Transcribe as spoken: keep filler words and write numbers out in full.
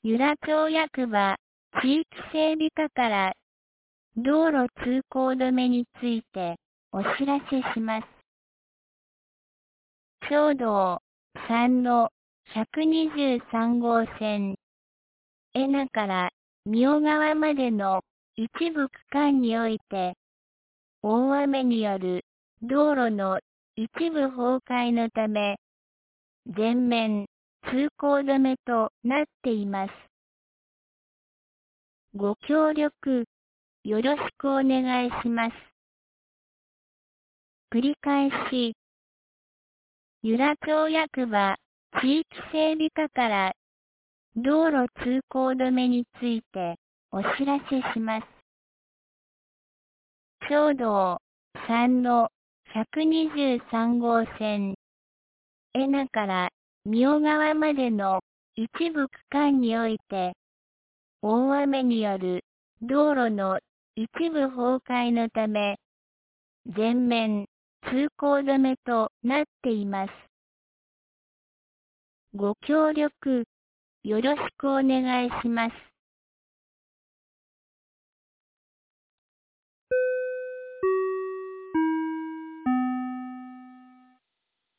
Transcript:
由良町役場地域整備課から道路通行止めについてお知らせします。町道さんのひゃくにじゅうさん号線江名から妙川までの一部区間において大雨による道路の一部崩壊のため全面通行止めとなっています。ご協力よろしくお願いします。繰り返し、由良町役場地域整備課から道路通行止めについてお知らせします。町道さんのひゃくにじゅうさん号線江名から妙川までの一部区間において大雨による道路の一部崩壊のため全面通行止めとなっています。ご協力よろしくお願いします。